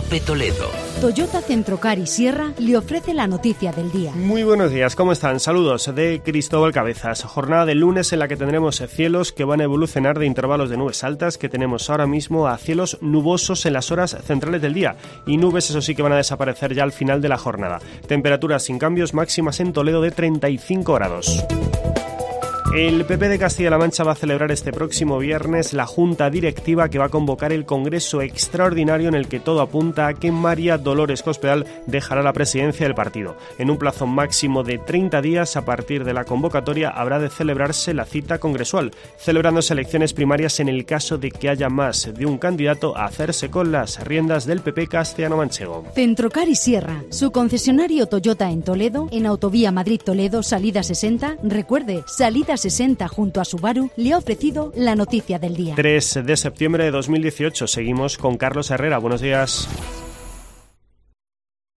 COPE Toledo. Toyota Centrocar y Sierra le ofrece la noticia del día. Muy buenos días, ¿cómo están? Saludos de Cristóbal Cabezas. Jornada del lunes en la que tendremos cielos que van a evolucionar de intervalos de nubes altas que tenemos ahora mismo a cielos nubosos en las horas centrales del día y nubes, eso sí, que van a desaparecer ya al final de la jornada. Temperaturas sin cambios, máximas en Toledo de 35 grados. El PP de Castilla-La Mancha va a celebrar este próximo viernes la junta directiva que va a convocar el Congreso Extraordinario en el que todo apunta a que María Dolores Cospedal dejará la presidencia del partido. En un plazo máximo de 30 días a partir de la convocatoria habrá de celebrarse la cita congresual, celebrándose elecciones primarias en el caso de que haya más de un candidato a hacerse con las riendas del PP castellano-manchego. Centrocar y Sierra, su concesionario Toyota en Toledo, en Autovía Madrid-Toledo, salida 60, recuerde, salida 60 junto a Subaru, le ha ofrecido la noticia del día. 3 de septiembre de 2018. Seguimos con Carlos Herrera. Buenos días.